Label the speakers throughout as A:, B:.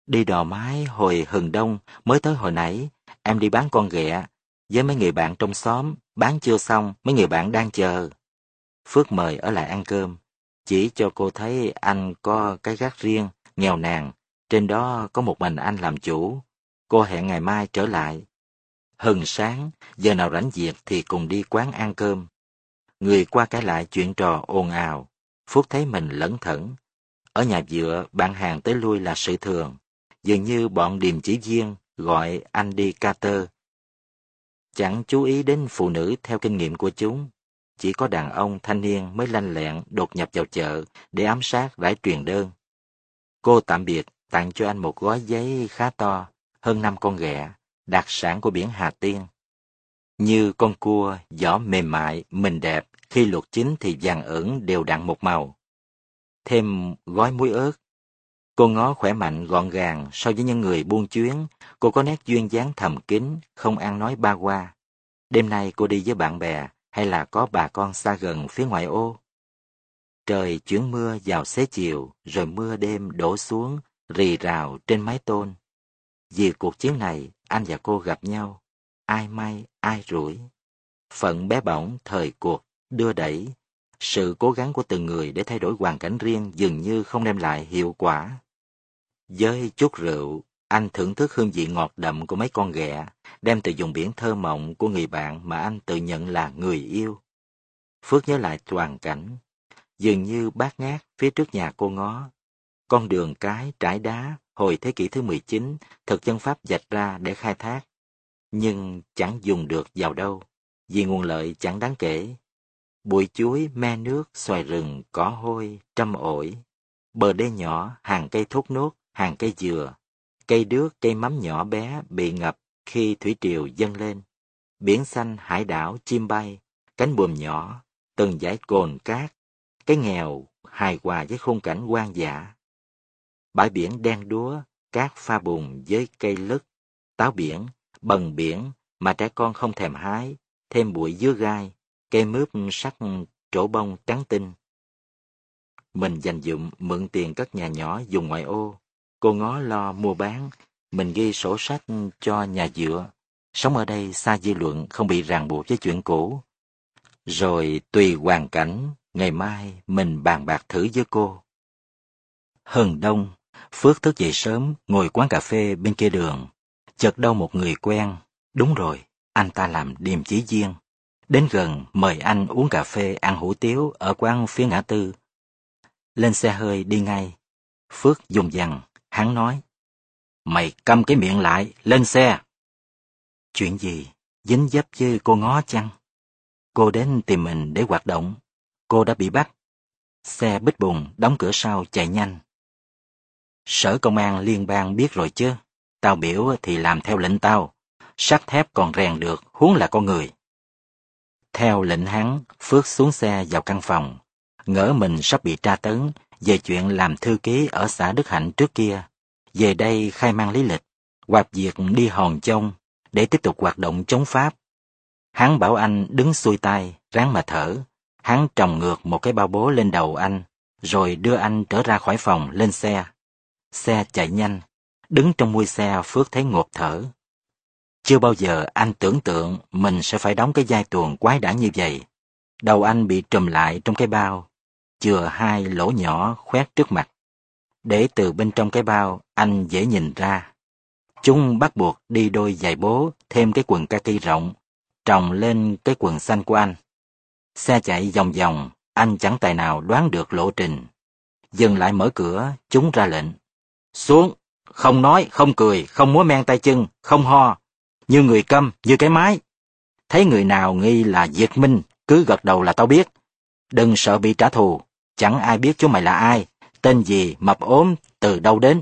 A: Đi đò mái hồi hừng đông, mới tới hồi nãy, em đi bán con ghẹ, với mấy người bạn trong xóm, bán chưa xong, mấy người bạn đang chờ. Phước mời ở lại ăn cơm, chỉ cho cô thấy anh có cái gác riêng, nghèo nàn, trên đó có một mình anh làm chủ. Cô hẹn ngày mai trở lại. Hừng sáng, giờ nào rảnh việc thì cùng đi quán ăn cơm. Người qua kể lại chuyện trò ồn ào, Phước thấy mình lẩn thẩn. Ở nhà vựa, bạn hàng tới lui là sự thường. Dường như bọn điềm chỉ viên gọi anh đi cater. Chẳng chú ý đến phụ nữ theo kinh nghiệm của chúng. Chỉ có đàn ông thanh niên mới lanh lẹn đột nhập vào chợ để ám sát rải truyền đơn. Cô tạm biệt tặng cho anh một gói giấy khá to, hơn 5 con ghẹ, đặc sản của biển Hà Tiên. Như con cua, vỏ mềm mại, mình đẹp, khi luộc chín thì vàng ửng đều đặn một màu. Thêm gói muối ớt. Cô ngó khỏe mạnh gọn gàng so với những người buôn chuyến, cô có nét duyên dáng thầm kín, không ăn nói ba qua. Đêm nay cô đi với bạn bè hay là có bà con xa gần phía ngoại ô? Trời chuyển mưa vào xế chiều, rồi mưa đêm đổ xuống, rì rào trên mái tôn. Vì cuộc chiến này, anh và cô gặp nhau. Ai may, ai rủi. Phận bé bỏng, thời cuộc, đưa đẩy. Sự cố gắng của từng người để thay đổi hoàn cảnh riêng dường như không đem lại hiệu quả. Với chút rượu, anh thưởng thức hương vị ngọt đậm của mấy con ghẹ, đem từ vùng biển thơ mộng của người bạn mà anh tự nhận là người yêu. Phước nhớ lại toàn cảnh. Dường như bát ngát phía trước nhà cô ngó. Con đường cái trải đá hồi thế kỷ thứ 19 thực dân Pháp vạch ra để khai thác. Nhưng chẳng dùng được vào đâu, vì nguồn lợi chẳng đáng kể. Bụi chuối, me nước, xoài rừng, cỏ hôi, trăm ổi. Bờ đê nhỏ, hàng cây thốt nốt, hàng cây dừa. Cây đước, cây mắm nhỏ bé bị ngập khi thủy triều dâng lên. Biển xanh, hải đảo, chim bay, cánh buồm nhỏ, từng dải cồn cát. Cái nghèo hài hòa với khung cảnh hoang dã. Bãi biển đen đúa, cát pha bùn với cây lứt, táo biển, bần biển mà trẻ con không thèm hái, thêm bụi dứa gai, cây mướp sắc trổ bông trắng tinh. Mình dành dụm mượn tiền cất nhà nhỏ dùng ngoại ô, cô ngó lo mua bán, mình ghi sổ sách cho nhà dựa, sống ở đây xa dư luận không bị ràng buộc với chuyện cũ. Rồi tùy hoàn cảnh, ngày mai mình bàn bạc thử với cô. Hừng đông, Phước thức dậy sớm, ngồi quán cà phê bên kia đường. Chợt đâu một người quen. Đúng rồi, anh ta làm điềm chỉ viên. Đến gần mời anh uống cà phê ăn hủ tiếu ở quán phía ngã tư. Lên xe hơi đi ngay. Phước dùng dằng, hắn nói. Mày câm cái miệng lại, lên xe. Chuyện gì? Dính dấp với cô ngó chăng? Cô đến tìm mình để hoạt động. Cô đã bị bắt. Xe bít bùng, đóng cửa sau chạy nhanh. Sở công an liên bang biết rồi chứ. Tao biểu thì làm theo lệnh tao. Sắt thép còn rèn được, huống là con người. Theo lệnh hắn, Phước xuống xe vào căn phòng. Ngỡ mình sắp bị tra tấn về chuyện làm thư ký ở xã Đức Hạnh trước kia. Về đây khai mang lý lịch, hoặc việc đi Hòn Chông để tiếp tục hoạt động chống Pháp. Hắn bảo anh đứng xuôi tay, ráng mà thở. Hắn trồng ngược một cái bao bố lên đầu anh, rồi đưa anh trở ra khỏi phòng lên xe. Xe chạy nhanh, đứng trong mui xe Phước thấy ngộp thở. Chưa bao giờ anh tưởng tượng mình sẽ phải đóng cái vai tuồng quái đản như vậy. Đầu anh bị trùm lại trong cái bao, chừa 2 lỗ nhỏ khoét trước mặt. Để từ bên trong cái bao, anh dễ nhìn ra. Chúng bắt buộc đi đôi giày bố, thêm cái quần kaki rộng, tròng lên cái quần xanh của anh. Xe chạy vòng vòng, anh chẳng tài nào đoán được lộ trình. Dừng lại mở cửa, chúng ra lệnh. Xuống, không nói, không cười, không múa men tay chân, không ho. Như người câm, như cái máy. Thấy người nào nghi là Việt Minh, cứ gật đầu là tao biết. Đừng sợ bị trả thù, chẳng ai biết chúng mày là ai, tên gì, mập ốm, từ đâu đến.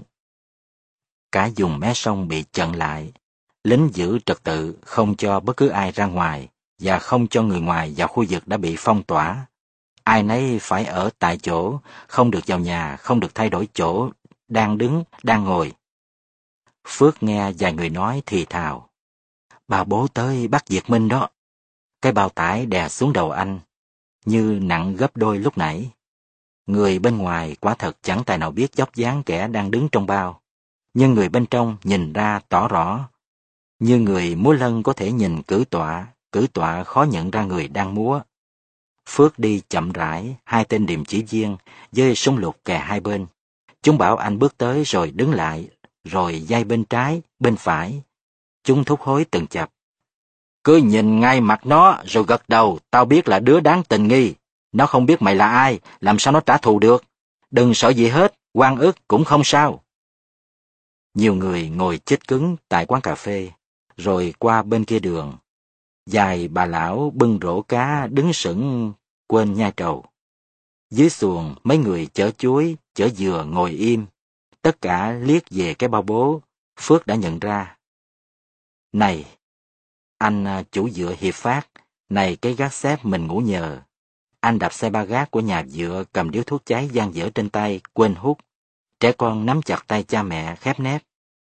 A: Cả vùng mé sông bị chặn lại. Lính giữ trật tự không cho bất cứ ai ra ngoài và không cho người ngoài vào khu vực đã bị phong tỏa. Ai nấy phải ở tại chỗ, không được vào nhà, không được thay đổi chỗ, đang đứng, đang ngồi. Phước nghe vài người nói thì thào. Bà bố tới bắt Việt Minh đó. Cái bao tải đè xuống đầu anh, như nặng gấp đôi lúc nãy. Người bên ngoài quả thật chẳng tài nào biết vóc dáng kẻ đang đứng trong bao. nhưng người bên trong nhìn ra tỏ rõ. Như người múa lân có thể nhìn cử tọa khó nhận ra người đang múa. Phước đi chậm rãi, hai tên điềm chỉ viên, với súng lục kè hai bên. Chúng bảo anh bước tới rồi đứng lại, rồi giây bên trái, bên phải. Chúng thúc hối từng chập. Cứ nhìn ngay mặt nó rồi gật đầu, tao biết là đứa đáng tình nghi. Nó không biết mày là ai, làm sao nó trả thù được. Đừng sợ gì hết, oan ức cũng không sao. Nhiều người ngồi chết cứng tại quán cà phê, rồi qua bên kia đường. Vài bà lão bưng rổ cá đứng sững quên nhai trầu. Dưới xuồng mấy người chở chuối, chở dừa ngồi im. Tất cả liếc về cái bao bố, Phước đã nhận ra. Này, anh chủ dựa Hiệp Phát, này cái gác xếp mình ngủ nhờ. Anh đạp xe ba gác của nhà dựa cầm điếu thuốc cháy dang dở trên tay, quên hút. Trẻ con nắm chặt tay cha mẹ khép nép.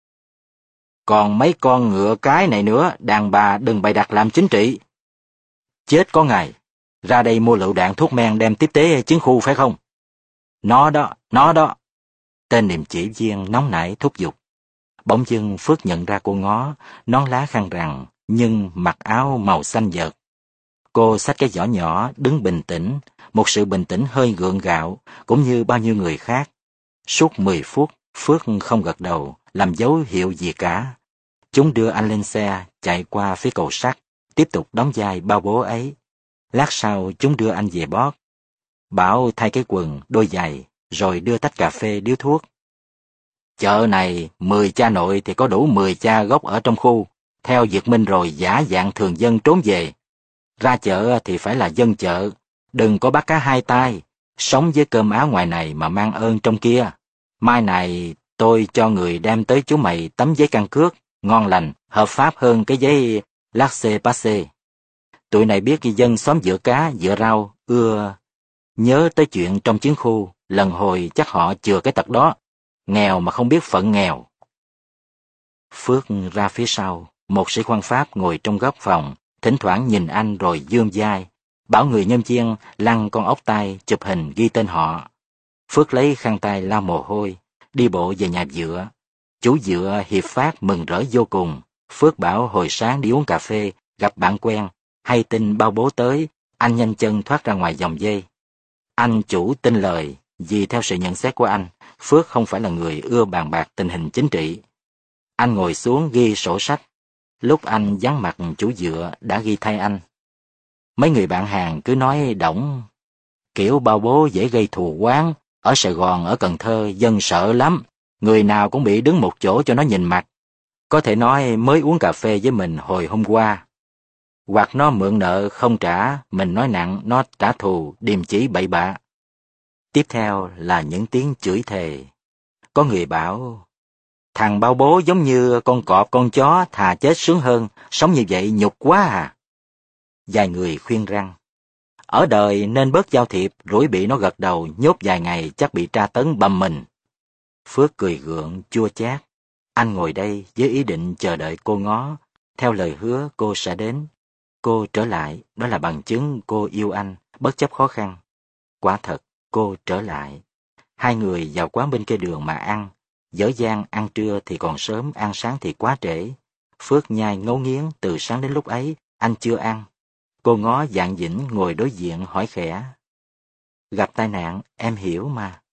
A: Còn mấy con ngựa cái này nữa, đàn bà đừng bày đặt làm chính trị. Chết có ngày, ra đây mua lựu đạn thuốc men đem tiếp tế chiến khu phải không? Nó đó. Tên điềm chỉ viên nóng nảy thúc giục. Bỗng dưng Phước nhận ra cô Ngó, nón lá khăn rằn, nhưng mặc áo màu xanh vợt. Cô xách cái giỏ nhỏ, đứng bình tĩnh, một sự bình tĩnh hơi gượng gạo, cũng như bao nhiêu người khác. Suốt 10 phút, Phước không gật đầu, làm dấu hiệu gì cả. Chúng đưa anh lên xe, chạy qua phía cầu sắt, tiếp tục đóng vai bao bố ấy. Lát sau chúng đưa anh về bót. Bảo thay cái quần, đôi giày, rồi đưa tách cà phê điếu thuốc. Chợ này, 10 cha nội thì có đủ 10 cha gốc ở trong khu. Theo Việt Minh rồi giả dạng thường dân trốn về. Ra chợ thì phải là dân chợ, đừng có bắt cá hai tay, sống với cơm áo ngoài này mà mang ơn trong kia. Mai này tôi cho người đem tới chú mày tấm giấy căn cước, ngon lành, hợp pháp hơn cái giấy laissez-passer. Tụi này biết dân xóm dựa cá, dựa rau, ưa. Nhớ tới chuyện trong chiến khu, lần hồi chắc họ chừa cái tật đó, nghèo mà không biết phận nghèo. Phước ra phía sau, một sĩ quan Pháp ngồi trong góc phòng, thỉnh thoảng nhìn anh rồi dương vai, bảo người nhân viên lăn con ốc tay chụp hình ghi tên họ. Phước lấy khăn tay lau mồ hôi, đi bộ về nhà dựa. Chủ dựa Hiệp Phát mừng rỡ vô cùng. Phước bảo hồi sáng đi uống cà phê, gặp bạn quen, hay tin bao bố tới, anh nhanh chân thoát ra ngoài dòng dây. Anh chủ tin lời, vì theo sự nhận xét của anh, Phước không phải là người ưa bàn bạc tình hình chính trị. Anh ngồi xuống ghi sổ sách. Lúc anh vắng mặt chủ dựa đã ghi thay anh. Mấy người bạn hàng cứ nói đổng, kiểu bao bố dễ gây thù oán, ở Sài Gòn, ở Cần Thơ dân sợ lắm, người nào cũng bị đứng một chỗ cho nó nhìn mặt. Có thể nói mới uống cà phê với mình hồi hôm qua. Hoặc nó mượn nợ không trả, mình nói nặng nó trả thù, điềm chỉ bậy bạ. Tiếp theo là những tiếng chửi thề. Có người bảo, thằng bao bố giống như con cọp con chó, thà chết sướng hơn, sống như vậy nhục quá à. Vài người khuyên rằng, ở đời nên bớt giao thiệp, rủi bị nó gật đầu, nhốt vài ngày chắc bị tra tấn bầm mình. Phước cười gượng, chua chát. Anh ngồi đây với ý định chờ đợi cô Ngó. Theo lời hứa cô sẽ đến. Cô trở lại, đó là bằng chứng cô yêu anh, bất chấp khó khăn. Quả thật, cô trở lại. Hai người vào quán bên kia đường mà ăn. Dở dang ăn trưa thì còn sớm, ăn sáng thì quá trễ. Phước nhai ngấu nghiến từ sáng đến lúc ấy, anh chưa ăn. Cô Ngó dạn dĩnh ngồi đối diện hỏi khẽ. Gặp tai nạn, em hiểu mà.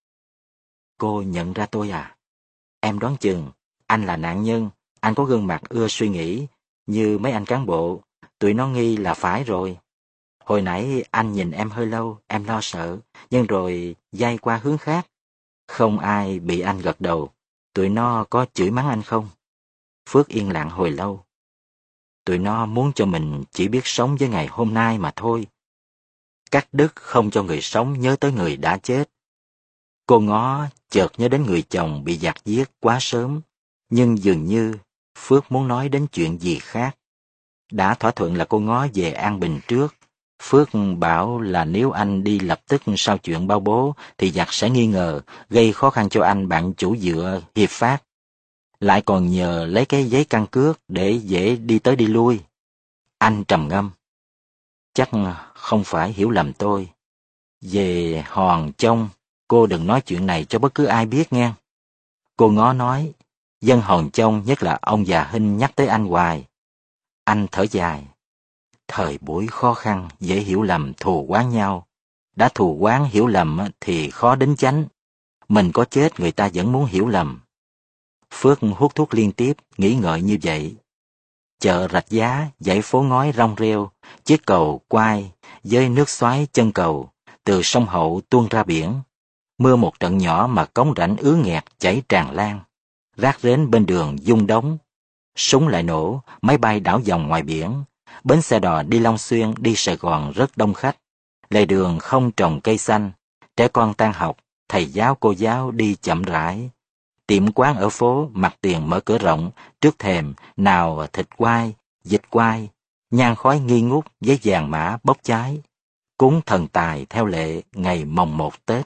A: Cô nhận ra tôi à? Em đoán chừng, anh là nạn nhân, anh có gương mặt ưa suy nghĩ, như mấy anh cán bộ, tụi nó nghi là phải rồi. Hồi nãy anh nhìn em hơi lâu, em lo sợ, nhưng rồi day qua hướng khác. Không ai bị anh gật đầu, tụi nó có chửi mắng anh không? Phước yên lặng hồi lâu. Tụi nó muốn cho mình chỉ biết sống với ngày hôm nay mà thôi. Cắt đứt không cho người sống nhớ tới người đã chết. Cô Ngó chợt nhớ đến người chồng bị giặc giết quá sớm, nhưng dường như Phước muốn nói đến chuyện gì khác. Đã thỏa thuận là cô Ngó về An Bình trước. Phước bảo là nếu anh đi lập tức sau chuyện bao bố thì giặc sẽ nghi ngờ, gây khó khăn cho anh bạn chủ dựa Hiệp Phát. Lại còn nhờ lấy cái giấy căn cước để dễ đi tới đi lui. Anh trầm ngâm. Chắc không phải hiểu lầm tôi. Về Hòn Trông, cô đừng nói chuyện này cho bất cứ ai biết nghe. Cô Ngó nói, Dân Hòn Chông, nhất là ông già Hinh nhắc tới anh hoài. Anh thở dài. Thời buổi khó khăn, dễ hiểu lầm thù oán nhau. Đã thù oán hiểu lầm thì khó đến chánh. Mình có chết người ta vẫn muốn hiểu lầm. Phước hút thuốc liên tiếp, nghĩ ngợi như vậy. Chợ Rạch Giá, dãy phố ngói rong rêu, chiếc cầu quai với nước xoáy chân cầu, từ sông Hậu tuôn ra biển. Mưa một trận nhỏ mà cống rãnh ứ nghẹt chảy tràn lan. Rác rến bên đường rung đống. Súng lại nổ, máy bay đảo vòng ngoài biển. Bến xe đò đi Long Xuyên, đi Sài Gòn rất đông khách. Lề đường không trồng cây xanh. Trẻ con tan học, thầy giáo cô giáo đi chậm rãi. Tiệm quán ở phố mặt tiền mở cửa rộng, trước thềm nào thịt quay, vịt quay, nhang khói nghi ngút với vàng mã bốc cháy. Cúng thần tài theo lệ ngày mồng 1 Tết.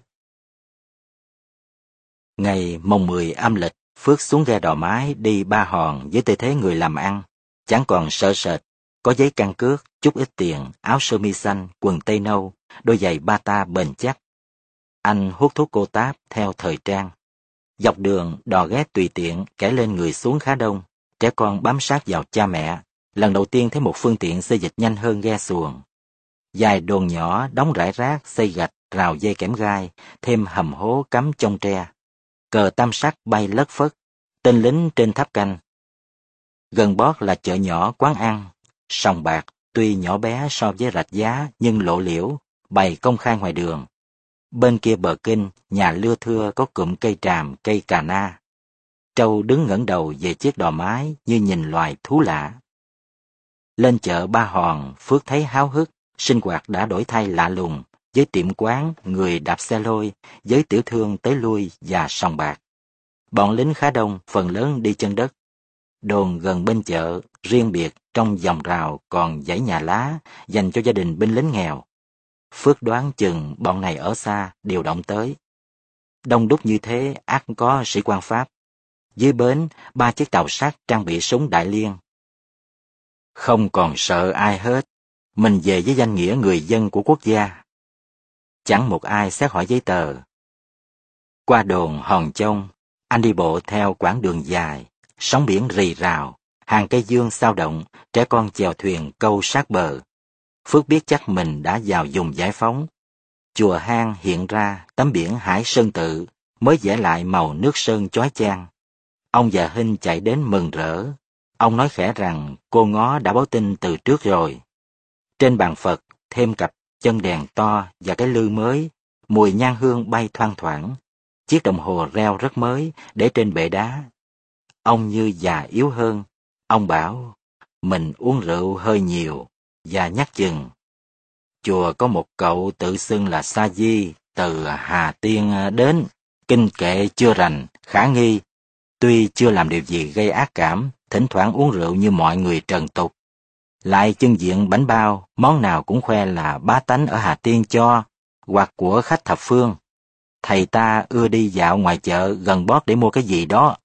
A: Ngày mồng 10 âm lịch, Phước xuống ga Đò Mái đi Ba Hòn với tư thế người làm ăn, chẳng còn sợ sệt, có giấy căn cước, chút ít tiền, áo sơ mi xanh, quần tây nâu, đôi giày bata bền chắc. Anh hút thuốc cô táp theo thời trang. Dọc đường, đò ghé tùy tiện, kẻ lên người xuống khá đông, trẻ con bám sát vào cha mẹ. Lần đầu tiên thấy một phương tiện xê dịch nhanh hơn ghe xuồng. Dài đồn nhỏ đóng rải rác, xây gạch, rào dây kẽm gai, thêm hầm hố cắm chông tre. Cờ tam sắc bay lất phất, tên lính trên tháp canh. Gần bót là chợ nhỏ quán ăn, sòng bạc, tuy nhỏ bé so với Rạch Giá nhưng lộ liễu, bày công khai ngoài đường. Bên kia bờ kinh, nhà lưa thưa có cụm cây tràm, cây cà na. Trâu đứng ngẩng đầu về chiếc đò mái như nhìn loài thú lạ. Lên chợ Ba Hòn, Phước thấy háo hức, sinh hoạt đã đổi thay lạ lùng, với tiệm quán, người đạp xe lôi, với tiểu thương tới lui và sòng bạc. Bọn lính khá đông, phần lớn đi chân đất. Đồn gần bên chợ, riêng biệt trong vòng rào còn dãy nhà lá dành cho gia đình binh lính nghèo. Phước đoán chừng bọn này ở xa điều động tới. Đông đúc như thế ắt có sĩ quan Pháp. Dưới bến, 3 chiếc tàu sắt trang bị súng đại liên. Không còn sợ ai hết, mình về với danh nghĩa người dân của quốc gia. Chẳng một ai xét hỏi giấy tờ. Qua đồn Hòn Chông, anh đi bộ theo quãng đường dài, sóng biển rì rào, hàng cây dương sao động, trẻ con chèo thuyền câu sát bờ. Phước biết chắc mình đã vào vùng giải phóng. Chùa hang hiện ra, tấm biển Hải Sơn Tự mới vẽ lại màu nước sơn chói chang. Ông già Hinh chạy đến mừng rỡ. Ông nói khẽ rằng cô Ngó đã báo tin từ trước rồi. Trên bàn Phật thêm cặp chân đèn to và cái lư mới, mùi nhang hương bay thoang thoảng. Chiếc đồng hồ reo rất mới để trên bệ đá. Ông như già yếu hơn. Ông bảo mình uống rượu hơi nhiều và nhắc chừng. Chùa có một cậu tự xưng là Sa Di từ Hà Tiên đến, kinh kệ chưa rành, khả nghi. Tuy chưa làm điều gì gây ác cảm, thỉnh thoảng uống rượu như mọi người trần tục. Lại chưng diện bánh bao, món nào cũng khoe là bá tánh ở Hà Tiên cho, hoặc của khách thập phương. Thầy ta ưa đi dạo ngoài chợ gần bót để mua cái gì đó.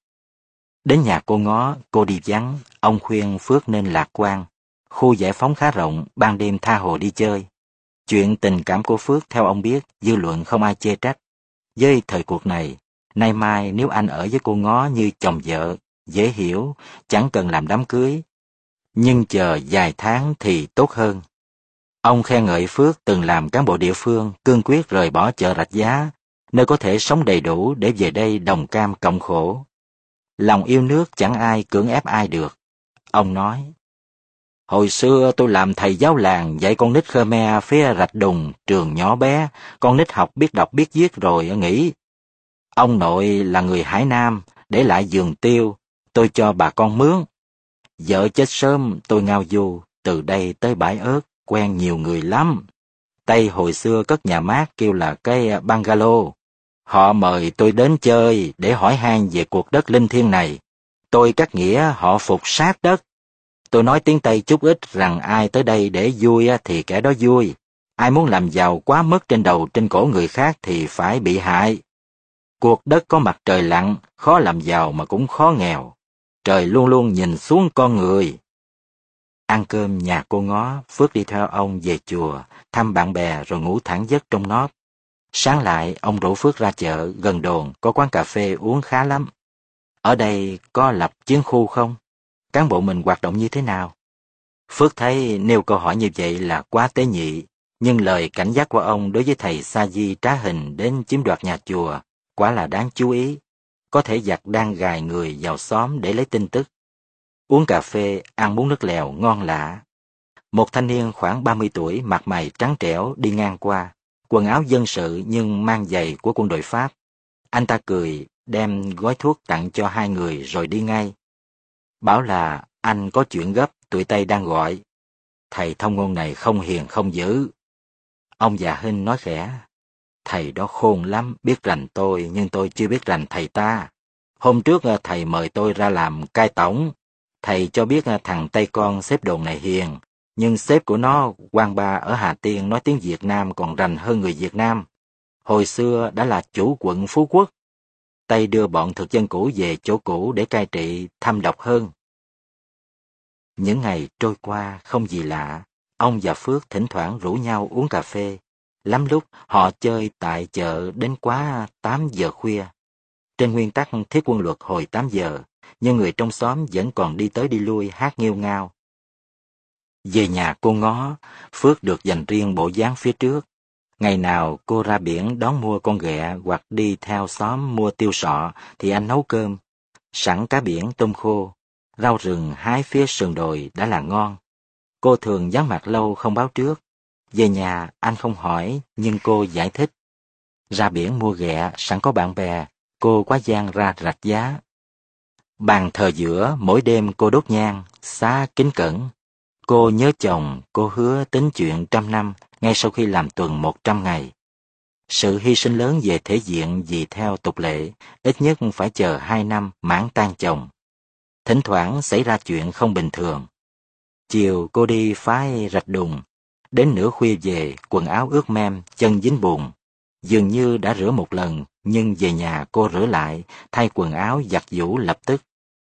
A: Đến nhà cô Ngó, cô đi vắng, ông khuyên Phước nên lạc quan. Khu giải phóng khá rộng, ban đêm tha hồ đi chơi. Chuyện tình cảm của Phước theo ông biết, dư luận không ai chê trách. Với thời cuộc này, nay mai nếu anh ở với cô Ngó như chồng vợ, dễ hiểu, chẳng cần làm đám cưới. Nhưng chờ vài tháng thì tốt hơn. Ông khen ngợi Phước từng làm cán bộ địa phương, cương quyết rời bỏ chợ Rạch Giá, nơi có thể sống đầy đủ để về đây đồng cam cộng khổ. Lòng yêu nước chẳng ai cưỡng ép ai được. Ông nói, hồi xưa tôi làm thầy giáo làng dạy con nít Khmer phía Rạch Đùng, trường nhỏ bé, con nít học biết đọc biết viết rồi nghỉ. Ông nội là người Hải Nam, để lại vườn tiêu, tôi cho bà con mướn. Vợ chết sớm, tôi ngao du, từ đây tới bãi ớt, quen nhiều người lắm. Tây hồi xưa cất nhà mát kêu là cái bungalow. Họ mời tôi đến chơi để hỏi han về cuộc đất linh thiêng này. Tôi cắt nghĩa họ phục sát đất. Tôi nói tiếng Tây chút ít rằng ai tới đây để vui thì kẻ đó vui. Ai muốn làm giàu quá mất trên đầu trên cổ người khác thì phải bị hại. Cuộc đất có mặt trời lặn, khó làm giàu mà cũng khó nghèo. Trời luôn luôn nhìn xuống con người. Ăn cơm nhà cô Ngó, Phước đi theo ông về chùa, thăm bạn bè rồi ngủ thẳng giấc trong nóp. Sáng lại, ông rủ Phước ra chợ, gần đồn, có quán cà phê uống khá lắm. Ở đây có lập chiến khu không? Cán bộ mình hoạt động như thế nào? Phước thấy nêu câu hỏi như vậy là quá tế nhị, nhưng lời cảnh giác của ông đối với thầy Sa Di trá hình đến chiếm đoạt nhà chùa quả là đáng chú ý. Có thể giặc đang gài người vào xóm để lấy tin tức. Uống cà phê, ăn bún nước lèo ngon lạ. Một thanh niên khoảng 30 tuổi, mặt mày trắng trẻo đi ngang qua, quần áo dân sự nhưng mang giày của quân đội Pháp. Anh ta cười, đem gói thuốc tặng cho hai người rồi đi ngay. Bảo là anh có chuyện gấp, tụi Tây đang gọi. Thầy thông ngôn này không hiền không dữ. Ông già Hinh nói khẽ, thầy đó khôn lắm, biết rành tôi nhưng tôi chưa biết rành thầy ta. Hôm trước thầy mời tôi ra làm cai tổng. Thầy cho biết thằng Tây con xếp đồn này hiền, nhưng sếp của nó, quan ba ở Hà Tiên nói tiếng Việt Nam còn rành hơn người Việt Nam. Hồi xưa đã là chủ quận Phú Quốc. Tây đưa bọn thực dân cũ về chỗ cũ để cai trị thâm độc hơn. Những ngày trôi qua không gì lạ, ông và Phước thỉnh thoảng rủ nhau uống cà phê. Lắm lúc họ chơi tại chợ đến quá 8 giờ khuya. Trên nguyên tắc thiết quân luật hồi 8 giờ, nhưng người trong xóm vẫn còn đi tới đi lui hát nghêu ngao. Về nhà cô ngó, Phước được dành riêng bộ dáng phía trước. Ngày nào cô ra biển đón mua con ghẹ hoặc đi theo xóm mua tiêu sọ thì anh nấu cơm. Sẵn cá biển tôm khô, rau rừng hái phía sườn đồi đã là ngon. Cô thường vắng mặt lâu không báo trước. Về nhà anh không hỏi nhưng cô giải thích. Ra biển mua ghẹ sẵn có bạn bè, cô quá gian ra rạch giá. Bàn thờ giữa mỗi đêm cô đốt nhang, xá kính cẩn. Cô nhớ chồng, cô hứa tính chuyện 100 năm ngay sau khi làm tuần 100 ngày. Sự hy sinh lớn về thể diện vì theo tục lệ, ít nhất phải chờ 2 năm mãn tang chồng. Thỉnh thoảng xảy ra chuyện không bình thường. Chiều cô đi phái rạch đùng, đến nửa khuya về, quần áo ướt mem, chân dính bùn. Dường như đã rửa một lần, nhưng về nhà cô rửa lại, thay quần áo giặt giũ lập tức.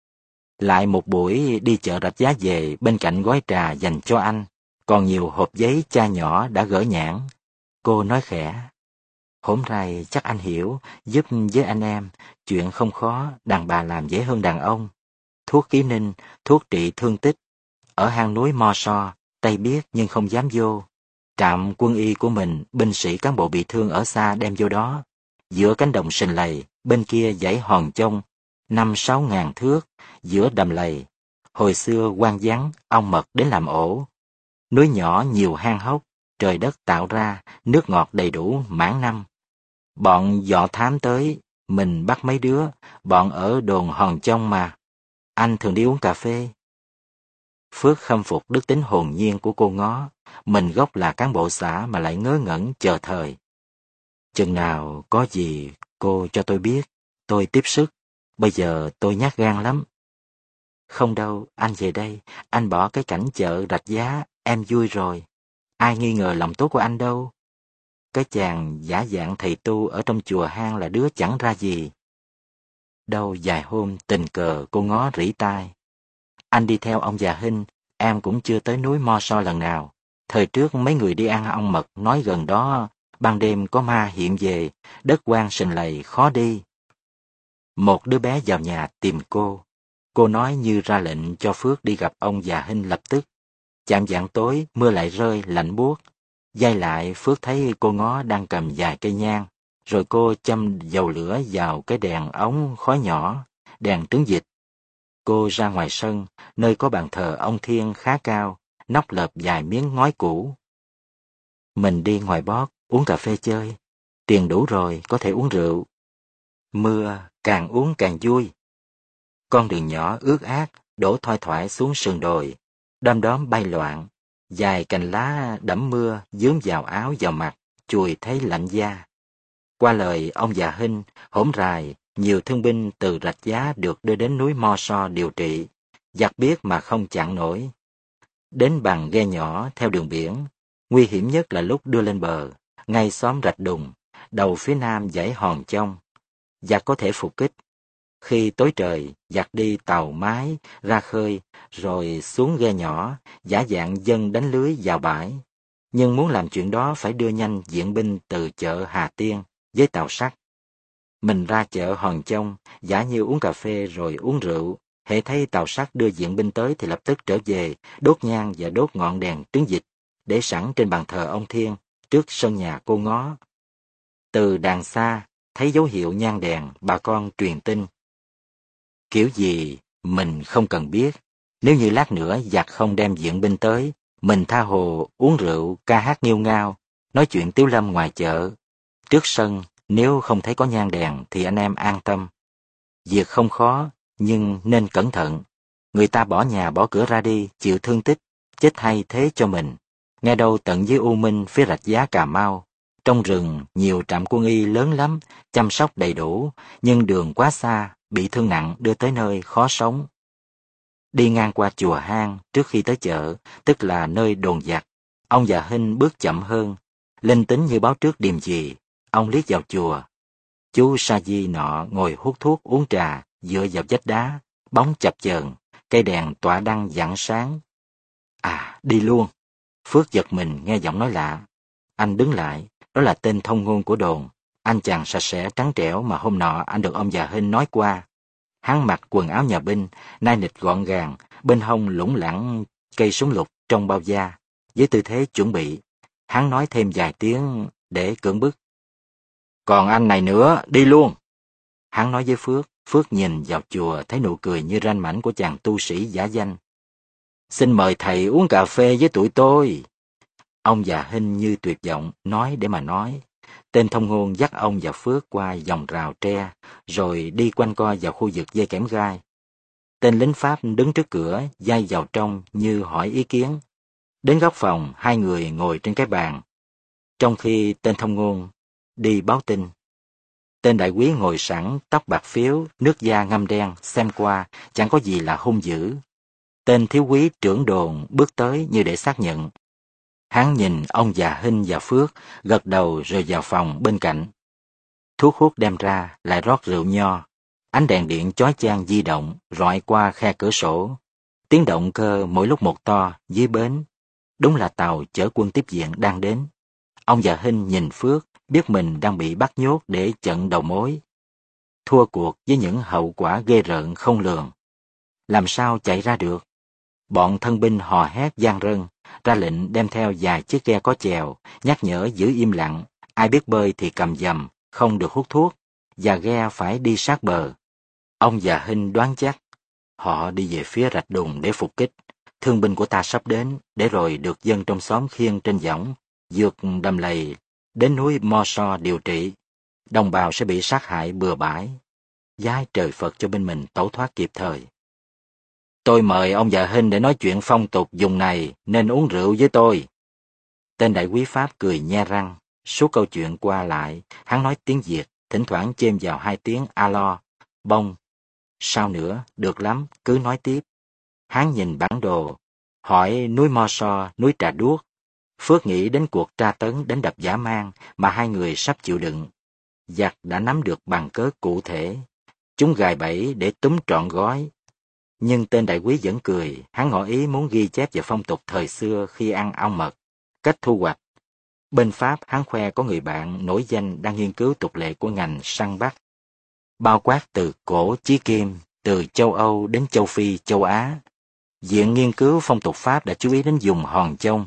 A: Lại một buổi đi chợ rạch giá về, bên cạnh gói trà dành cho anh, còn nhiều hộp giấy cha nhỏ đã gỡ nhãn. Cô nói khẽ, hôm nay chắc anh hiểu, giúp với anh em, chuyện không khó, đàn bà làm dễ hơn đàn ông. Thuốc ký ninh, thuốc trị thương tích. Ở hang núi Mo So, Tây biết nhưng không dám vô. Trạm quân y của mình, binh sĩ cán bộ bị thương ở xa đem vô đó. Giữa cánh đồng sình lầy, bên kia dãy Hòn Chông, 5-6 ngàn thước, giữa đầm lầy. Hồi xưa hoang vắng, ong mật đến làm ổ. Núi nhỏ nhiều hang hốc, trời đất tạo ra, nước ngọt đầy đủ mãn năm. Bọn dọ thám tới, mình bắt mấy đứa, bọn ở đồn Hòn Chông mà. Anh thường đi uống cà phê. Phước khâm phục đức tính hồn nhiên của cô ngó, mình gốc là cán bộ xã mà lại ngớ ngẩn chờ thời. Chừng nào có gì cô cho tôi biết, tôi tiếp sức, bây giờ tôi nhát gan lắm. Không đâu, anh về đây, anh bỏ cái cảnh chợ rạch giá, em vui rồi. Ai nghi ngờ lòng tốt của anh đâu. Cái chàng giả dạng thầy tu ở trong chùa hang là đứa chẳng ra gì. Đâu vài hôm tình cờ cô ngó rỉ tai. Anh đi theo ông già Hinh, em cũng chưa tới núi Mo So lần nào. Thời trước mấy người đi ăn ong mật nói gần đó, ban đêm có ma hiện về, đất hoang sình lầy khó đi. Một đứa bé vào nhà tìm cô. Cô nói như ra lệnh cho Phước đi gặp ông già Hinh lập tức. Chạm vạng tối, mưa lại rơi, lạnh buốt. Giây lại, Phước thấy cô ngó đang cầm vài cây nhang, rồi cô châm dầu lửa vào cái đèn ống khói nhỏ, đèn trứng vịt. Cô ra ngoài sân, nơi có bàn thờ ông Thiên khá cao, nóc lợp vài miếng ngói cũ. Mình đi ngoài bót, uống cà phê chơi. Tiền đủ rồi, có thể uống rượu. Mưa, càng uống càng vui. Con đường nhỏ ướt át, đổ thoai thoải xuống sườn đồi, đom đóm bay loạn. Dài cành lá đẫm mưa dướm vào áo vào mặt, chùi thấy lạnh da. Qua lời ông già Hinh, hổm rày, nhiều thương binh từ rạch giá được đưa đến núi Mo So điều trị, giặc biết mà không chặn nổi. Đến bằng ghe nhỏ theo đường biển, nguy hiểm nhất là lúc đưa lên bờ, ngay xóm rạch đùng, đầu phía nam dãy Hòn Chông. Giặc có thể phục kích. Khi tối trời, giặc đi tàu mái, ra khơi, rồi xuống ghe nhỏ, giả dạng dân đánh lưới vào bãi. Nhưng muốn làm chuyện đó phải đưa nhanh viện binh từ chợ Hà Tiên với tàu sắt. Mình ra chợ Hòn Chông, giả như uống cà phê rồi uống rượu, hễ thấy tàu sắt đưa viện binh tới thì lập tức trở về, đốt nhang và đốt ngọn đèn trứng vịt, để sẵn trên bàn thờ ông Thiên, trước sân nhà cô Ngó. Từ đàng xa, thấy dấu hiệu nhang đèn, bà con truyền tin. Kiểu gì, mình không cần biết. Nếu như lát nữa giặc không đem viện binh tới, mình tha hồ uống rượu, ca hát nghêu ngao, nói chuyện tiếu lâm ngoài chợ. Trước sân, nếu không thấy có nhang đèn thì anh em an tâm. Việc không khó, nhưng nên cẩn thận. Người ta bỏ nhà bỏ cửa ra đi, chịu thương tích, chết hay thế cho mình. Nghe đâu tận dưới U Minh phía Rạch Giá Cà Mau. Trong rừng, nhiều trạm quân y lớn lắm, chăm sóc đầy đủ, nhưng đường quá xa, bị thương nặng đưa tới nơi khó sống. Đi ngang qua chùa Hang trước khi tới chợ, tức là nơi đồn giặc. Ông già Hinh bước chậm hơn, linh tính như báo trước điềm gì. Ông liếc vào chùa. Chú Sa Di nọ ngồi hút thuốc uống trà, dựa vào vách đá, bóng chập chờn, cây đèn tỏa đăng rạng sáng. À, đi luôn. Phước giật mình nghe giọng nói lạ. Anh đứng lại, đó là tên thông ngôn của đồn. Anh chàng sạch sẽ trắng trẻo mà hôm nọ anh được ông già Hinh nói qua. Hắn mặc quần áo nhà binh, nai nịt gọn gàng, bên hông lủng lẳng cây súng lục trong bao da, với tư thế chuẩn bị. Hắn nói thêm vài tiếng để cưỡng bức. Còn anh này nữa, đi luôn. Hắn nói với Phước, Phước nhìn vào chùa thấy nụ cười như ranh mãnh của chàng tu sĩ giả danh. Xin mời thầy uống cà phê với tụi tôi. Ông già Hinh như tuyệt vọng, nói để mà nói. Tên thông ngôn dắt ông và Phước qua vòng rào tre, rồi đi quanh co vào khu vực dây kẽm gai. Tên lính Pháp đứng trước cửa, day vào trong như hỏi ý kiến. Đến góc phòng, hai người ngồi trên cái bàn. Trong khi tên thông ngôn đi báo tin. Tên đại úy ngồi sẵn, tóc bạc phếu, nước da ngăm đen, xem qua, chẳng có gì là hung dữ. Tên thiếu úy trưởng đồn bước tới như để xác nhận. Hắn nhìn ông già Hinh và Phước, gật đầu rồi vào phòng bên cạnh. Thuốc hút đem ra, lại rót rượu nho. Ánh đèn điện chói chang di động, rọi qua khe cửa sổ. Tiếng động cơ mỗi lúc một to, dưới bến. Đúng là tàu chở quân tiếp viện đang đến. Ông già Hinh nhìn Phước, biết mình đang bị bắt nhốt để chận đầu mối. Thua cuộc với những hậu quả ghê rợn không lường. Làm sao chạy ra được? Bọn thân binh hò hét gian rân, ra lệnh đem theo vài chiếc ghe có chèo, nhắc nhở giữ im lặng, ai biết bơi thì cầm giầm, không được hút thuốc, và ghe phải đi sát bờ. Ông già Hinh đoán chắc, họ đi về phía rạch Đùng để phục kích, thương binh của ta sắp đến, để rồi được dân trong xóm khiêng trên võng, vượt đầm lầy, đến núi Mo So điều trị. Đồng bào sẽ bị sát hại bừa bãi. Vái trời Phật cho bên mình tẩu thoát kịp thời. Tôi mời ông già Hinh để nói chuyện phong tục vùng này, nên uống rượu với tôi. Tên đại úy Pháp cười nhe răng, suốt câu chuyện qua lại, hắn nói tiếng Việt, thỉnh thoảng chêm vào hai tiếng alo, bông. Sao nữa, được lắm, cứ nói tiếp. Hắn nhìn bản đồ, hỏi núi Mo So, núi Trà Đuốc. Phước nghĩ đến cuộc tra tấn đánh đập dã man mà hai người sắp chịu đựng. Giặc đã nắm được bằng cớ cụ thể. Chúng gài bẫy để túm trọn gói. Nhưng tên đại úy vẫn cười, hắn ngỏ ý muốn ghi chép về phong tục thời xưa khi ăn ong mật, cách thu hoạch. Bên Pháp, hắn khoe có người bạn nổi danh đang nghiên cứu tục lệ của ngành săn bắt. Bao quát từ cổ chí kim, từ châu Âu đến châu Phi, châu Á. Viện nghiên cứu phong tục Pháp đã chú ý đến vùng Hòn Chông.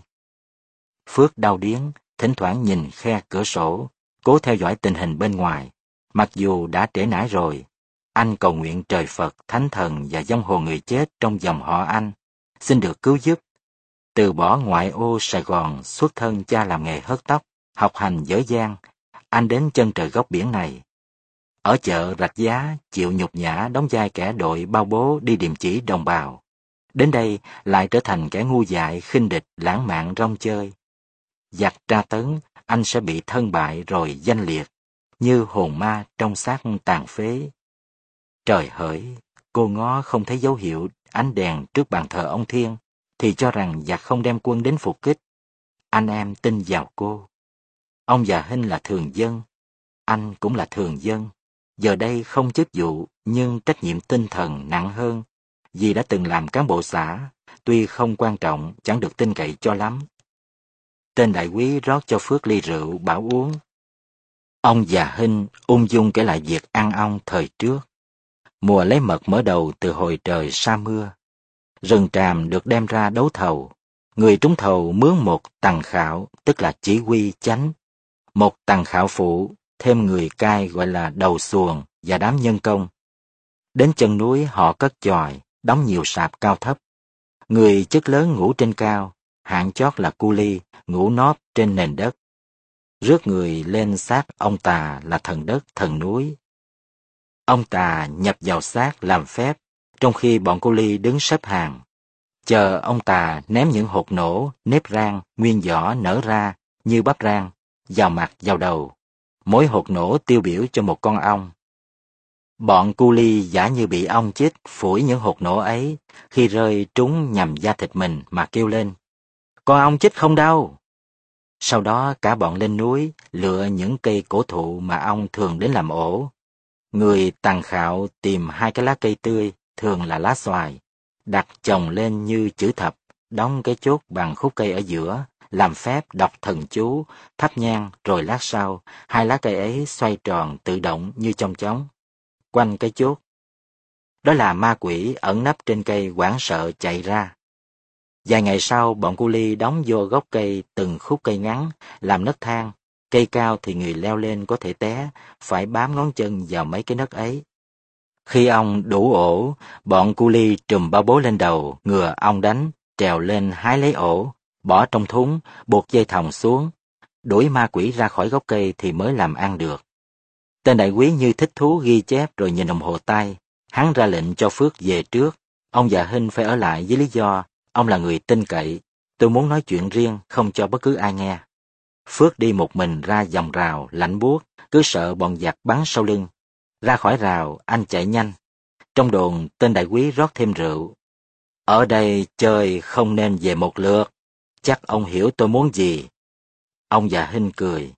A: Phước đau điếng, thỉnh thoảng nhìn khe cửa sổ, cố theo dõi tình hình bên ngoài. Mặc dù đã trễ nải rồi, anh cầu nguyện trời Phật, Thánh Thần và vong hồn người chết trong dòng họ anh, xin được cứu giúp. Từ bỏ ngoại ô Sài Gòn, xuất thân cha làm nghề hớt tóc, học hành dở dang, anh đến chân trời góc biển này. Ở chợ Rạch Giá, chịu nhục nhã đóng vai kẻ đội bao bố đi điềm chỉ đồng bào. Đến đây lại trở thành kẻ ngu dại, khinh địch, lãng mạn rong chơi. Giặc tra tấn, anh sẽ bị thân bại rồi danh liệt, như hồn ma trong xác tàn phế. Trời hỡi, cô Ngó không thấy dấu hiệu ánh đèn trước bàn thờ ông Thiên, thì cho rằng giặc không đem quân đến phục kích. Anh em tin vào cô. Ông già Hinh là thường dân, anh cũng là thường dân. Giờ đây không chức vụ, nhưng trách nhiệm tinh thần nặng hơn, vì đã từng làm cán bộ xã, tuy không quan trọng, chẳng được tin cậy cho lắm. Tên đại úy rót cho Phước ly rượu, bảo uống. Ông già Hinh ung dung kể lại việc ăn ong thời trước. Mùa lấy mật mở đầu từ hồi trời sa mưa. Rừng tràm được đem ra đấu thầu. Người trúng thầu mướn một tằng khảo, tức là chỉ huy chánh. Một tằng khảo phụ, thêm người cai gọi là đầu xuồng và đám nhân công. Đến chân núi họ cất chòi, đóng nhiều sạp cao thấp. Người chức lớn ngủ trên cao, hạng chót là cu li, ngủ nóp trên nền đất. Rước người lên xác ông tà là thần đất, thần núi. Ông tà nhập vào xác làm phép, trong khi bọn cu li đứng xếp hàng. Chờ ông tà ném những hột nổ, nếp rang, nguyên vỏ nở ra như bắp rang, vào mặt vào đầu. Mỗi hột nổ tiêu biểu cho một con ong. Bọn cu li giả như bị ong chích, phủi những hột nổ ấy, khi rơi trúng nhằm da thịt mình mà kêu lên: "Con ong chích không đâu!" Sau đó cả bọn lên núi, lựa những cây cổ thụ mà ong thường đến làm ổ. Người tằng khạo tìm 2 cái lá cây tươi, thường là lá xoài, đặt chồng lên như chữ thập, đóng cái chốt bằng khúc cây ở giữa, làm phép đọc thần chú, thắp nhang, rồi lát sau, 2 lá cây ấy xoay tròn tự động như chong chóng quanh cái chốt. Đó là ma quỷ ẩn nấp trên cây hoảng sợ chạy ra. Vài ngày sau, bọn cu li đóng vô gốc cây từng khúc cây ngắn, làm nấc thang. Cây cao thì người leo lên có thể té, phải bám ngón chân vào mấy cái nấc ấy. Khi ong đủ ổ, bọn cu li trùm bao bố lên đầu, ngừa ong đánh, trèo lên hái lấy ổ, bỏ trong thúng, buộc dây thòng xuống, đuổi ma quỷ ra khỏi gốc cây thì mới làm ăn được. Tên đại quý như thích thú ghi chép rồi nhìn đồng hồ tay, hắn ra lệnh cho Phước về trước. Ông già Hinh phải ở lại với lý do ông là người tin cậy, tôi muốn nói chuyện riêng, không cho bất cứ ai nghe. Phước đi một mình ra vòng rào, lạnh buốt, cứ sợ bọn giặc bắn sau lưng. Ra khỏi rào, anh chạy nhanh. Trong đồn, tên đại quý rót thêm rượu. Ở đây chơi không nên về một lượt, chắc ông hiểu tôi muốn gì. Ông già Hinh cười.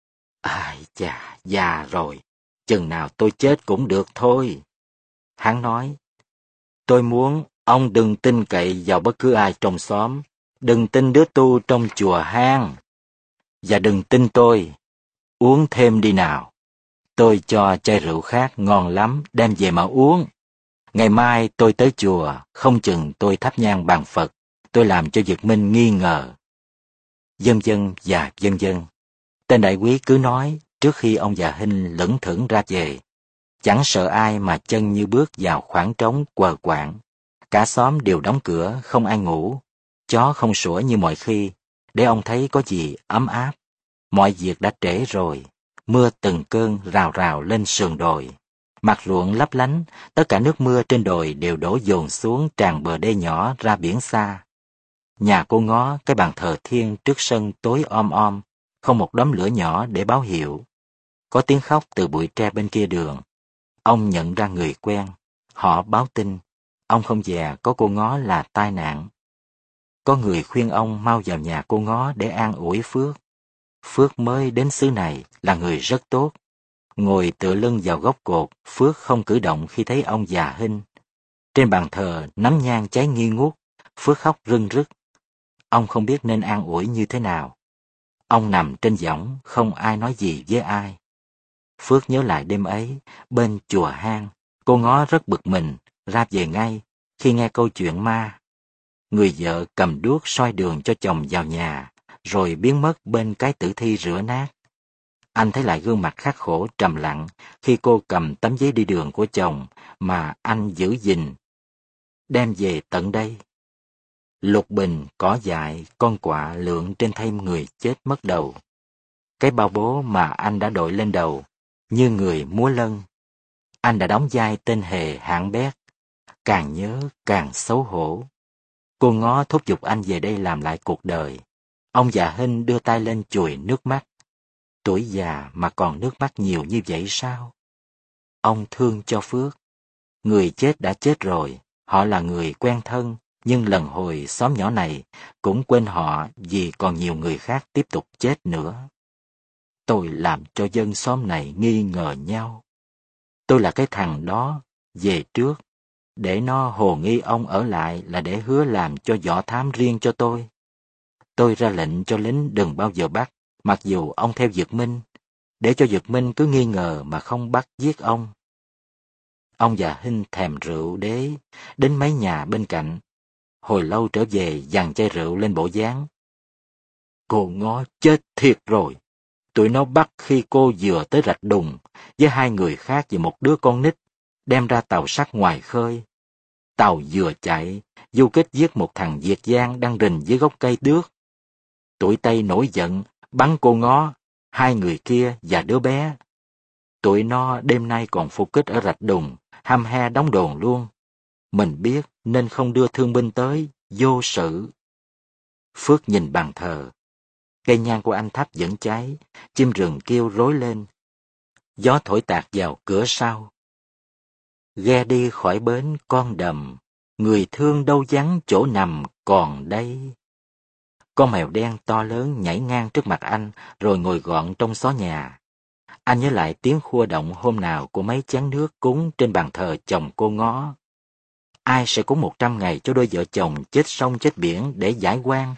A: Ai chà, già rồi, chừng nào tôi chết cũng được thôi. Hắn nói, tôi muốn ông đừng tin cậy vào bất cứ ai trong xóm, đừng tin đứa tu trong chùa hang, và đừng tin tôi. Uống thêm đi nào. Tôi cho chai rượu khác ngon lắm, đem về mà uống. Ngày mai tôi tới chùa, không chừng tôi thắp nhang bàn Phật, tôi làm cho Việt Minh nghi ngờ. Vân vân và vân vân. Tên đại quý cứ nói trước khi ông già Hinh lững thững ra về. Chẳng sợ ai mà chân như bước vào khoảng trống quờ quạng. Cả xóm đều đóng cửa, không ai ngủ. Chó không sủa như mọi khi, để ông thấy có gì ấm áp. Mọi việc đã trễ rồi. Mưa từng cơn rào rào lên sườn đồi. Mặt ruộng lấp lánh, tất cả nước mưa trên đồi đều đổ dồn xuống tràn bờ đê nhỏ ra biển xa. Nhà cô Ngó, cái bàn thờ thiêng trước sân tối om, không một đốm lửa nhỏ để báo hiệu. Có tiếng khóc từ bụi tre bên kia đường. Ông nhận ra người quen. Họ báo tin, ông không già có cô Ngó là tai nạn. Có người khuyên ông mau vào nhà cô Ngó để an ủi Phước. Phước mới đến xứ này là người rất tốt. Ngồi tựa lưng vào gốc cột, Phước không cử động khi thấy ông già Hinh. Trên bàn thờ nắm nhang cháy nghi ngút, Phước khóc rưng rức. Ông không biết nên an ủi như thế nào. Ông nằm trên võng, không ai nói gì với ai. Phước nhớ lại đêm ấy, bên chùa hang, cô Ngó rất bực mình, ra về ngay, khi nghe câu chuyện ma. Người vợ cầm đuốc soi đường cho chồng vào nhà, rồi biến mất bên cái tử thi rửa nát. Anh thấy lại gương mặt khắc khổ trầm lặng khi cô cầm tấm giấy đi đường của chồng mà anh giữ gìn, đem về tận đây. Lục bình, cỏ dại, con quạ lượn trên thây người chết mất đầu. Cái bao bố mà anh đã đội lên đầu, như người múa lân. Anh đã đóng vai tên hề hạng bét, càng nhớ càng xấu hổ. Cô Ngó thúc giục anh về đây làm lại cuộc đời. Ông già Hinh đưa tay lên chùi nước mắt. Tuổi già mà còn nước mắt nhiều như vậy sao? Ông thương cho Phước. Người chết đã chết rồi, họ là người quen thân, nhưng lần hồi xóm nhỏ này cũng quên họ vì còn nhiều người khác tiếp tục chết nữa. Tôi làm cho dân xóm này nghi ngờ nhau. Tôi là cái thằng đó, về trước, để nó hồ nghi ông ở lại là để hứa làm cho võ thám riêng cho tôi. Tôi ra lệnh cho lính đừng bao giờ bắt, mặc dù ông theo Việt Minh. để cho Dược Minh cứ nghi ngờ mà không bắt giết ông. Ông già Hinh thèm rượu đế, đến mấy nhà bên cạnh. Hồi lâu trở về dàn chai rượu lên bộ dáng. Cô Ngó chết thiệt rồi. Tụi nó bắt khi cô vừa tới rạch Đùng, với hai người khác và một đứa con nít, đem ra tàu sắt ngoài khơi. Tàu vừa chạy, du kích giết một thằng Việt Giang đang rình dưới gốc cây đước. Tụi Tây nổi giận, bắn cô Ngó, hai người kia và đứa bé. Tụi nó đêm nay còn phục kích ở rạch Đùng, hăm he đóng đồn luôn. Mình biết nên không đưa thương binh tới, vô sự. Phước nhìn bàn thờ. Cây nhang của anh thắp vẫn cháy, chim rừng kêu rối lên. Gió thổi tạt vào cửa sau. Ghe đi khỏi bến con đầm, người thương đâu vắng chỗ nằm còn đây. Con mèo đen to lớn nhảy ngang trước mặt anh, rồi ngồi gọn trong xó nhà. Anh nhớ lại tiếng khua động hôm nào của mấy chén nước cúng trên bàn thờ chồng cô Ngó. Ai sẽ cúng 100 ngày cho đôi vợ chồng chết sông chết biển để giải oan?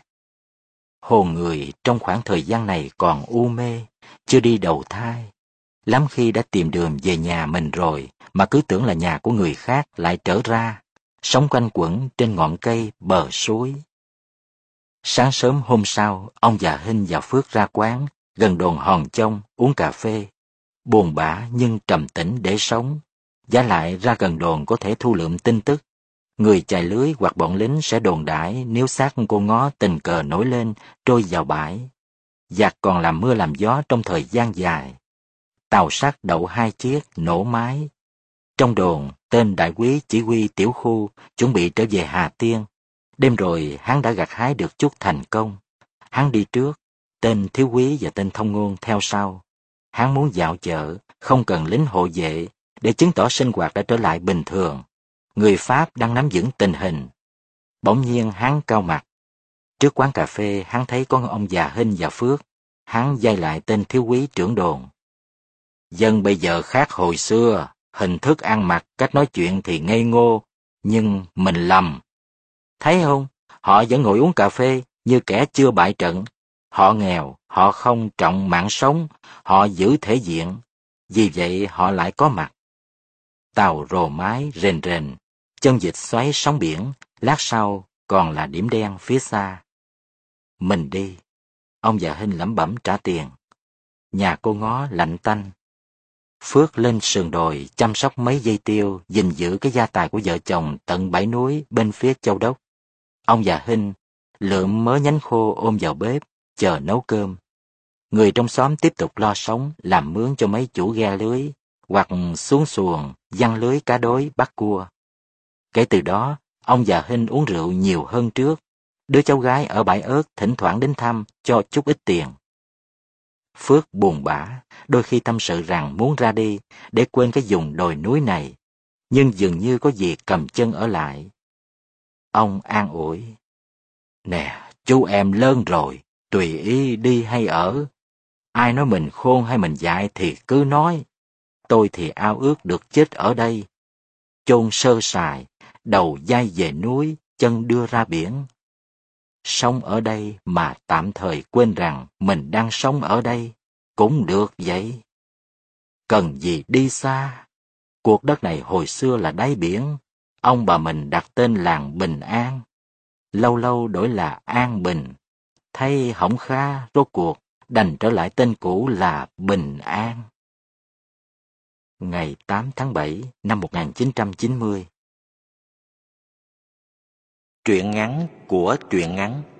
A: Hồn người trong khoảng thời gian này còn u mê, chưa đi đầu thai. Lắm khi đã tìm đường về nhà mình rồi, mà cứ tưởng là nhà của người khác lại trở ra, sống quanh quẩn trên ngọn cây bờ suối. Sáng sớm hôm sau, ông già Hinh và Phước ra quán, gần đồn Hòn Chông, uống cà phê. Buồn bã nhưng trầm tĩnh để sống. Vả lại ra gần đồn có thể thu lượm tin tức. Người chài lưới hoặc bọn lính sẽ đồn đãi nếu xác cô Ngó tình cờ nổi lên, trôi vào bãi. Giặc còn làm mưa làm gió trong thời gian dài. Tàu sắt đậu 2 chiếc, nổ máy. Trong đồn, tên đại úy chỉ huy tiểu khu chuẩn bị trở về Hà Tiên. Đêm rồi, hắn đã gặt hái được chút thành công. Hắn đi trước, tên thiếu úy và tên thông ngôn theo sau. Hắn muốn dạo chợ, không cần lính hộ vệ, để chứng tỏ sinh hoạt đã trở lại bình thường. Người Pháp đang nắm vững tình hình. Bỗng nhiên hắn cau mặt. Trước quán cà phê, hắn thấy có ông già Hinh và Phước. Hắn giai lại tên thiếu úy trưởng đồn. Dân bây giờ khác hồi xưa, hình thức ăn mặc, cách nói chuyện thì ngây ngô, nhưng mình lầm. Thấy không, họ vẫn ngồi uống cà phê như kẻ chưa bại trận. Họ nghèo, họ không trọng mạng sống, họ giữ thể diện, vì vậy họ lại có mặt. Tàu rồ mái rền rền, chân vịt xoáy sóng biển, lát sau còn là điểm đen phía xa. Mình đi, ông già Hinh lẩm bẩm trả tiền. Nhà cô Ngó lạnh tanh. Phước lên sườn đồi chăm sóc mấy dây tiêu, gìn giữ cái gia tài của vợ chồng tận bãi núi bên phía Châu Đốc. Ông già Hinh lượm mớ nhánh khô ôm vào bếp, chờ nấu cơm. Người trong xóm tiếp tục lo sống, làm mướn cho mấy chủ ghe lưới, hoặc xuống xuồng, giăng lưới cá đối, bắt cua. Kể từ đó, ông già Hinh uống rượu nhiều hơn trước. Đứa cháu gái ở bãi ớt thỉnh thoảng đến thăm, cho chút ít tiền. Phước buồn bã, đôi khi tâm sự rằng muốn ra đi, để quên cái vùng đồi núi này, nhưng dường như có gì cầm chân ở lại. Ông an ủi. Nè, chú em lớn rồi, tùy ý đi hay ở. Ai nói mình khôn hay mình dại thì cứ nói. Tôi thì ao ước được chết ở đây. Chôn sơ sài, đầu dai về núi, chân đưa ra biển. Sống ở đây mà tạm thời quên rằng mình đang sống ở đây, cũng được vậy. Cần gì đi xa. Cuộc đất này hồi xưa là đáy biển, ông bà mình đặt tên làng Bình An. Lâu lâu đổi là An Bình, thấy hổng khá, rốt cuộc đành trở lại tên cũ là Bình An. Ngày 8 tháng 7 năm 1990. Truyện ngắn của truyện ngắn.